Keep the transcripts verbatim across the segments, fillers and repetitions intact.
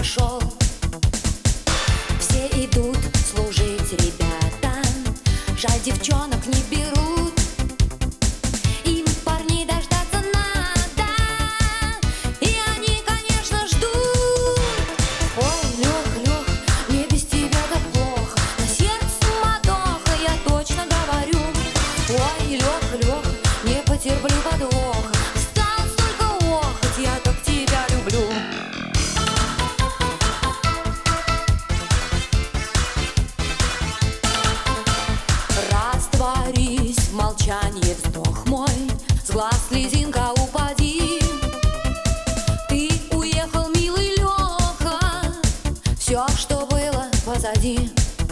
пошел. Все идут служить, ребята, жаль, девчонок не берут. Им парней дождаться надо, и они, конечно, ждут. Ой, Лех, Лех, мне без тебя так плохо, на сердце суматоха, я точно говорю. Ой, Лех, Лех, не потерплю подвоха, осталось только охоть, я так тебя люблю. Растворись в молчании, вздох мой, с глаз слезинка упади. Ты уехал, милый Леха, все, что было позади.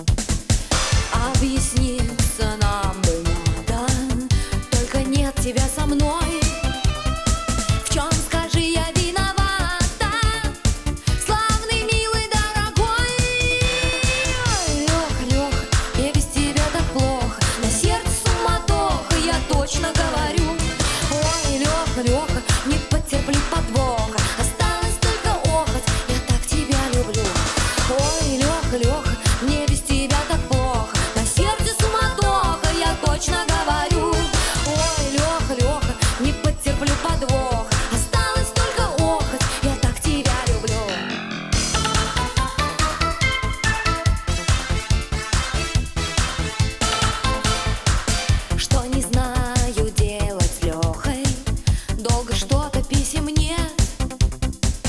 Объясниться нам бы надо, только нет тебя со мной. В чем, скажи, я виновата, славный, милый, дорогой? Ой, Лех, Лех, мне без тебя так плохо, на сердце суматоха, я точно говорю. Ой, Леха, Леха, не потерплю подвоха, осталось только охоть, я так тебя люблю. Ой, Леха, Леха, мне без тебя так плохо, на сердце суматоха, я точно говорю. Ой, Леха, Леха, не потерплю подвоха, осталось только охоть, я так тебя люблю. Что не знаю делать с Лехой, долго что-то писем нет.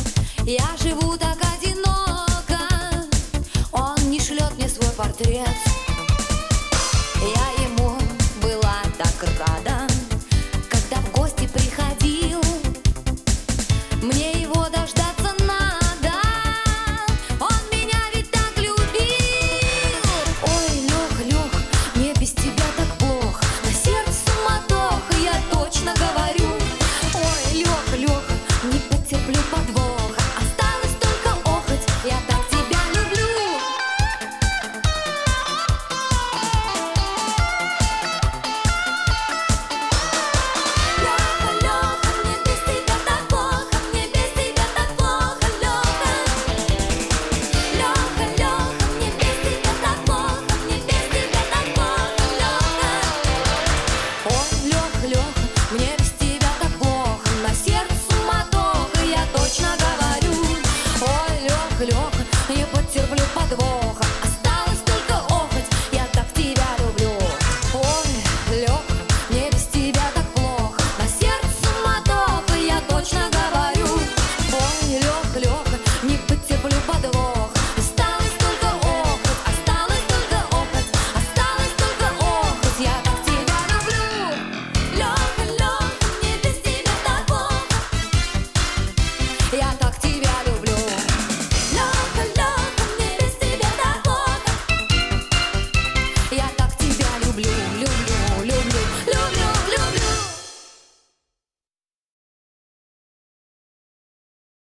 Я живу так одиноко, он не шлет мне свой портрет.